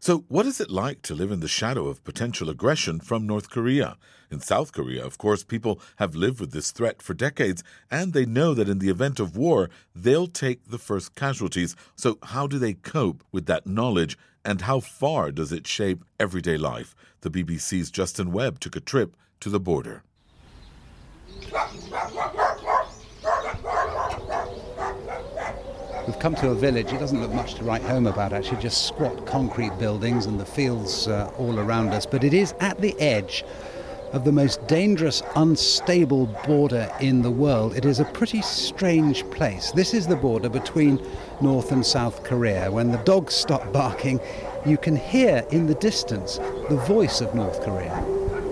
So what is it like to live in the shadow of potential aggression from North Korea? In South Korea, of course, people have lived with this threat for decades, and they know that in the event of war, they'll take the first casualties. So how do they cope with that knowledge, and how far does it shape everyday life? The BBC's Justin Webb took a trip to the border. We've come to a village. It doesn't look much to write home about, actually, just squat concrete buildings and the fields all around us. But it is at the edge of the most dangerous, unstable border in the world. It is a pretty strange place. This is the border between North and South Korea. When the dogs stop barking, you can hear in the distance the voice of North Korea.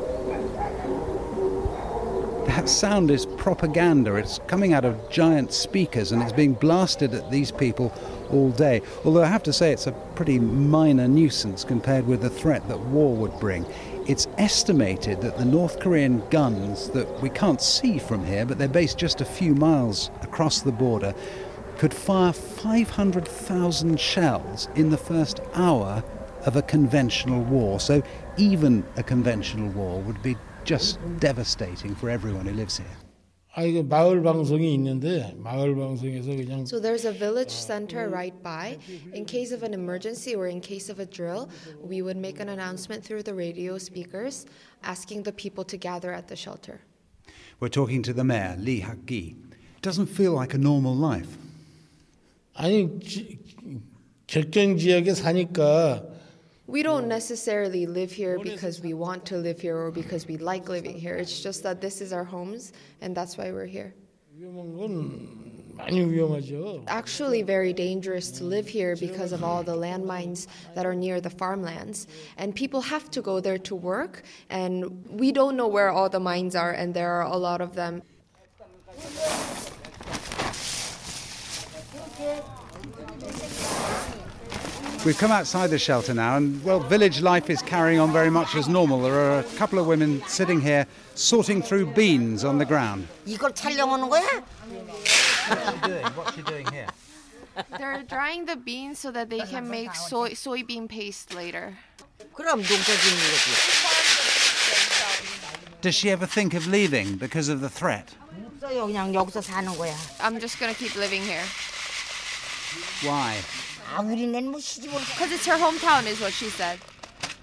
That sound is propaganda. It's coming out of giant speakers and it's being blasted at these people all day. Although I have to say it's a pretty minor nuisance compared with the threat that war would bring. It's estimated that the North Korean guns that we can't see from here, but they're based just a few miles across the border, could fire 500,000 shells in the first hour of a conventional war. So even a conventional war would be just devastating for everyone who lives here. So there's a village center right by. In case of an emergency or in case of a drill, we would make an announcement through the radio speakers asking the people to gather at the shelter. We're talking to the mayor, Lee Hak-gi. It doesn't feel like a normal life. We don't necessarily live here because we want to live here or because we like living here. It's just that this is our homes, and that's why we're here. Actually very dangerous to live here because of all the landmines that are near the farmlands. And people have to go there to work, and we don't know where all the mines are, and there are a lot of them. We've come outside the shelter now, and, well, village life is carrying on very much as normal. There are a couple of women sitting here sorting through beans on the ground. What's she doing? What's she doing here? They're drying the beans so that they can make soybean paste later. Does she ever think of leaving because of the threat? I'm just going to keep living here. Why? Because it's her hometown, is what she said.